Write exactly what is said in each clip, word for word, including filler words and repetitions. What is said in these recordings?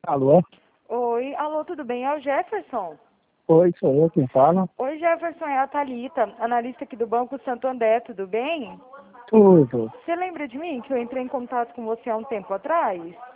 Alô? Oi, alô, tudo bem? É o Jefferson? Oi, sou eu quem fala. Oi, Jefferson, é a Thalita, analista aqui do Banco Santander, tudo bem? Tudo. Você lembra de mim que eu entrei em contato com você há um tempo atrás?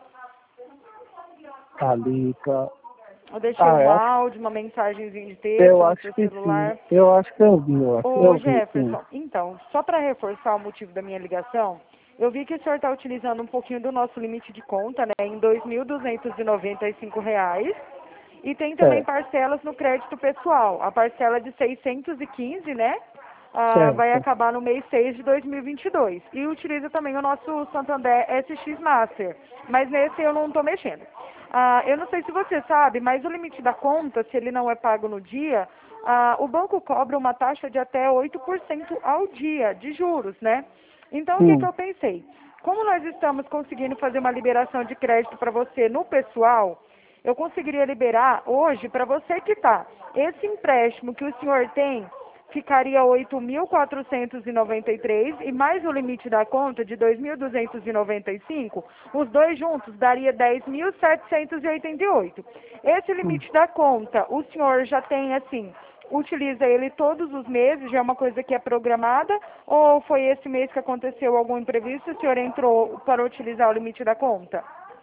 Thalita. Eu deixei Ah, um eu acho, áudio, uma mensagem de eu texto no acho seu que sim. celular. Eu acho que eu vi, eu acho que Ô, eu vi, sim. Jefferson, então, só para reforçar o motivo da minha ligação, eu vi que o senhor está utilizando um pouquinho do nosso limite de conta, né, em dois mil duzentos e noventa e cinco reais. E tem também Certo, parcelas no crédito pessoal. A parcela de seiscentos e quinze, né? Ah, vai certo. acabar no mês seis de dois mil e vinte e dois. E utiliza também o nosso Santander S X Master. Mas nesse eu não estou mexendo. Ah, eu não sei se você sabe, mas o limite da conta, se ele não é pago no dia, ah, o banco cobra uma taxa de até oito por cento ao dia de juros, né? Então, o que, que Sim, eu pensei? Como nós estamos conseguindo fazer uma liberação de crédito para você no pessoal, eu conseguiria liberar hoje para você quitar. Esse empréstimo que o senhor tem ficaria oito mil quatrocentos e noventa e três e mais o limite da conta de dois mil duzentos e noventa e cinco, os dois juntos daria dez mil setecentos e oitenta e oito. Esse sim. limite da conta, o senhor já tem assim, utiliza ele todos os meses, já é uma coisa que é programada, ou foi esse mês que aconteceu algum imprevisto, o senhor entrou para utilizar o limite da conta?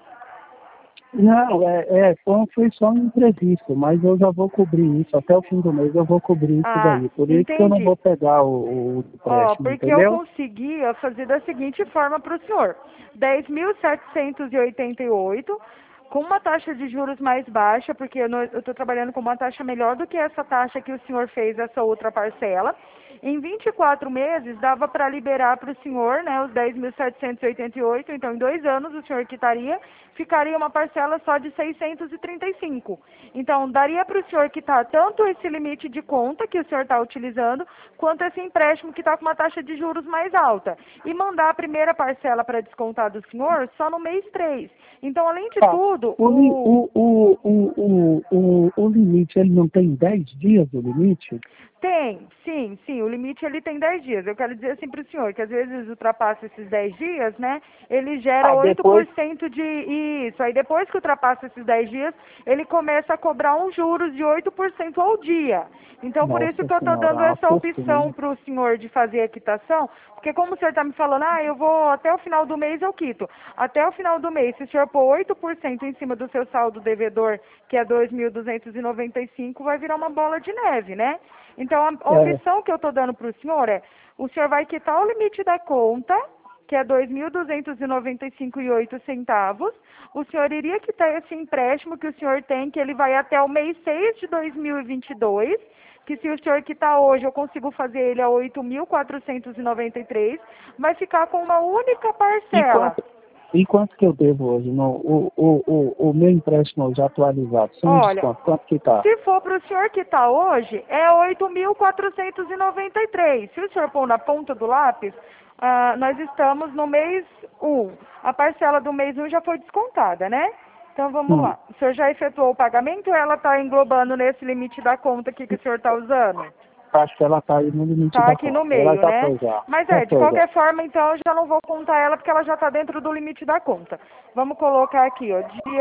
Não, é, é foi, foi só um imprevisto, mas eu já vou cobrir isso. Até o fim do mês eu vou cobrir isso Ah, daí. Por isso que eu não entendi. vou pegar o, o Ó, empréstimo, porque eu entendeu? conseguia fazer da seguinte forma para o senhor: dez mil setecentos e oitenta e oito, com uma taxa de juros mais baixa, porque eu estou trabalhando com uma taxa melhor do que essa taxa que o senhor fez, essa outra parcela. Em vinte e quatro meses, dava para liberar para o senhor, né, os dez mil setecentos e oitenta e oito, então em dois anos o senhor quitaria, ficaria uma parcela só de seiscentos e trinta e cinco. Então, daria para o senhor quitar tanto esse limite de conta que o senhor está utilizando, quanto esse empréstimo que está com uma taxa de juros mais alta. E mandar a primeira parcela para descontar do senhor só no mês três. Então, além de Tá. tudo, O, li, o o, o, o, o, o, o limite, ele não tem dez dias o limite? tem, sim, sim, o limite ele tem dez dias. Eu quero dizer assim para o senhor, que às vezes ultrapassa esses dez dias, né, ele gera Ah, oito por depois. cento de isso. Aí depois que ultrapassa esses dez dias, ele começa a cobrar uns juros de oito por cento ao dia. Então, por isso Nossa que eu estou senhora, dando uma essa opção fortuna. para o senhor de fazer a quitação, porque como o senhor está me falando, ah, eu vou até o final do mês eu quito. Até o final do mês, se o senhor pôr oito por cento em cima do seu saldo devedor, que é dois mil duzentos e noventa e cinco, vai virar uma bola de neve, né? Então, a, a É, opção que eu estou dando para o senhor é, o senhor vai quitar o limite da conta, que é dois mil duzentos e noventa e cinco e oito centavos. O senhor iria quitar esse empréstimo que o senhor tem, que ele vai até o mês seis de dois mil e vinte e dois, que se o senhor quitar hoje, eu consigo fazer ele a oito mil quatrocentos e noventa e três, vai ficar com uma única e parcela. quanto, e quanto que eu devo hoje? No, o, o, o, o meu empréstimo já atualizado, sem Olha, desconto, quanto que tá? se for para o senhor quitar hoje, é oito mil quatrocentos e noventa e três. Se o senhor pôr na ponta do lápis, ah, nós estamos no mês um. A parcela do mês um já foi descontada, né? Então vamos Hum, lá. O senhor já efetuou o pagamento ou ela está englobando nesse limite da conta aqui que o senhor está usando? acho que ela tá aí no limite Tá da aqui no conta. Ela meio, já né? foi já. Mas Já é, de foi já. qualquer forma, então eu já não vou contar ela porque ela já está dentro do limite da conta. Vamos colocar aqui, ó,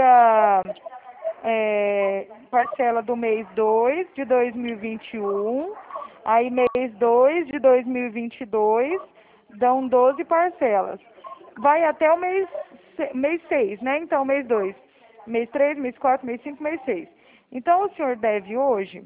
dia é, parcela do mês dois de dois mil e vinte e um, aí mês dois de dois mil e vinte e dois, dão doze parcelas. Vai até o mês, se- mês seis, né? Então, mês dois, mês três, mês quatro, mês cinco, mês seis. Então, o senhor deve hoje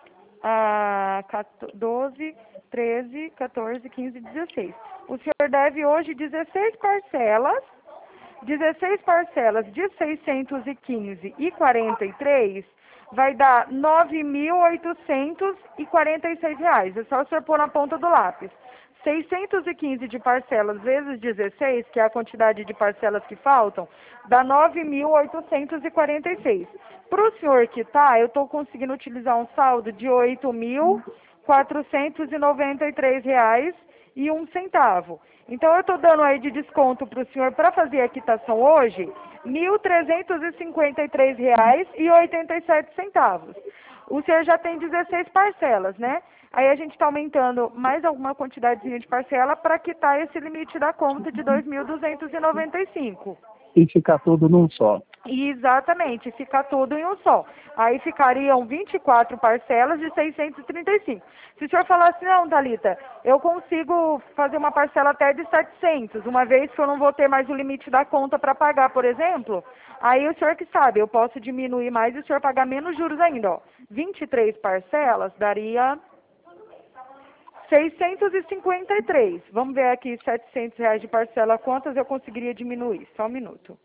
a doze, treze, quatorze, quinze, dezesseis. O senhor deve hoje dezesseis parcelas, dezesseis parcelas de seiscentos e quinze e quarenta e três, vai dar nove mil oitocentos e quarenta e seis reais. É só o senhor pôr na ponta do lápis. seiscentos e quinze de parcelas vezes dezesseis, que é a quantidade de parcelas que faltam, dá nove mil oitocentos e quarenta e seis. Para o senhor quitar, eu estou conseguindo utilizar um saldo de oito mil quatrocentos e noventa e três reais e um centavo. Então, eu estou dando aí de desconto para o senhor para fazer a quitação hoje, mil trezentos e cinquenta e três reais e oitenta e sete centavos. O senhor já tem dezesseis parcelas, né? Aí a gente está aumentando mais alguma quantidadezinha de parcela para quitar esse limite da conta de dois mil duzentos e noventa e cinco. E ficar tudo num só. Exatamente, fica tudo em um só. Aí ficariam vinte e quatro parcelas de seiscentos e trinta e cinco. Se o senhor falar assim, não, Thalita, eu consigo fazer uma parcela até de setecentos, uma vez que eu não vou ter mais o limite da conta para pagar, por exemplo, aí o senhor que sabe, eu posso diminuir mais e o senhor pagar menos juros ainda, ó. vinte e três parcelas daria seiscentos e cinquenta e três. Vamos ver aqui, setecentos reais de parcela, quantas eu conseguiria diminuir? Só um minuto.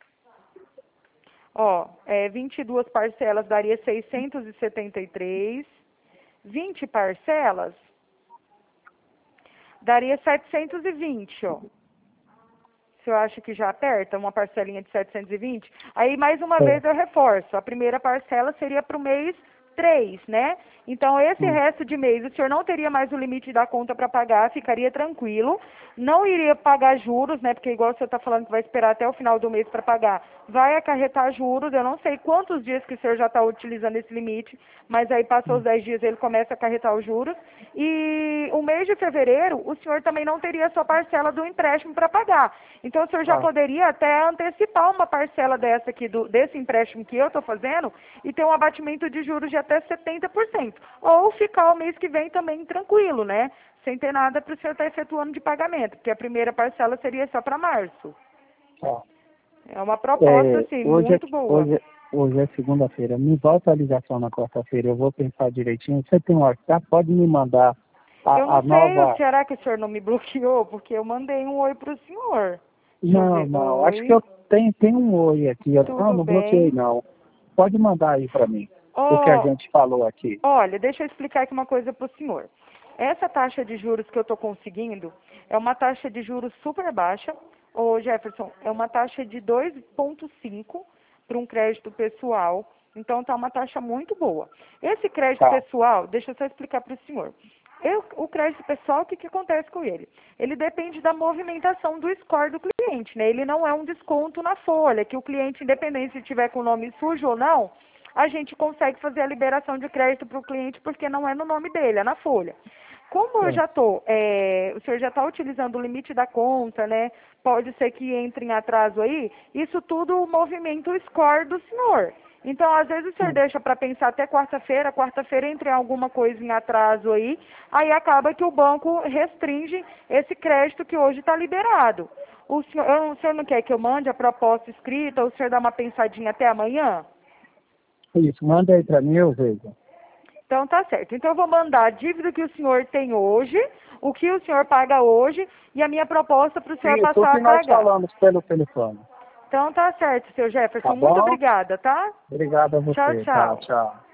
Ó, é, vinte e duas parcelas daria seiscentos e setenta e três. vinte parcelas daria setecentos e vinte, ó. O senhor acha que já aperta uma parcelinha de setecentos e vinte? Aí, mais uma É. vez, eu reforço. A primeira parcela seria para o mês três, né? Então, esse Hum. resto de mês, o senhor não teria mais o limite da conta para pagar, ficaria tranquilo. Não iria pagar juros, né? Porque igual o senhor está falando que vai esperar até o final do mês para pagar, vai acarretar juros. Eu não sei quantos dias que o senhor já está utilizando esse limite, mas aí passou os dez dias, ele começa a acarretar os juros. E o mês de fevereiro, o senhor também não teria a sua parcela do empréstimo para pagar. Então, o senhor já Ah. poderia até antecipar uma parcela dessa aqui, do, desse empréstimo que eu estou fazendo, e ter um abatimento de juros de até setenta por cento. Ou ficar o mês que vem também tranquilo, né? Sem ter nada para o senhor estar efetuando de pagamento, porque a primeira parcela seria só para março. Tá. É uma proposta, É, assim, hoje, muito é, boa. hoje, é- hoje é segunda-feira. Me volta a ligação na quarta-feira, eu vou pensar direitinho. Você tem um WhatsApp? Pode me mandar Eu a, não a sei, nova... será que o senhor não me bloqueou? Porque eu mandei um oi para o senhor. Deixa eu Não, ver. não, acho que Oi, eu tenho, tenho um oi aqui. Eu, não, tudo não bloqueei bem? não. Pode mandar aí para mim, o que a Oh, gente falou aqui. olha, deixa eu explicar aqui uma coisa para o senhor. Essa taxa de juros que eu estou conseguindo é uma taxa de juros super baixa. Ô Jefferson, é uma taxa de dois vírgula cinco para um crédito pessoal. Então tá uma taxa muito boa. Esse crédito Tá. pessoal, deixa eu só explicar para o senhor. Eu, o crédito pessoal, o que, que acontece com ele? Ele depende da movimentação do score do cliente, né? Ele não é um desconto na folha, que o cliente, independente se tiver com o nome sujo ou não, a gente consegue fazer a liberação de crédito para o cliente porque não é no nome dele, é na folha. Como eu É. já estou, é, o senhor já está utilizando o limite da conta, né? Pode ser que entre em atraso aí, isso tudo movimenta o score do senhor. Então, às vezes o senhor Hum. deixa para pensar até quarta-feira, quarta-feira entra em alguma coisa em atraso aí, aí acaba que o banco restringe esse crédito que hoje está liberado. O senhor, eu- o senhor não quer que eu mande a proposta escrita, ou o senhor dá uma pensadinha até amanhã? Isso, manda aí para mim, eu vejo. Então tá certo. Então eu vou mandar a dívida que o senhor tem hoje, o que o senhor paga hoje e a minha proposta para o senhor Isso, o passar que a nós pagar. falamos pelo telefone. Então tá certo, seu Tá Jefferson. Muito bom? obrigada, tá? Obrigado a Tchau, você. Tá, tchau. tchau.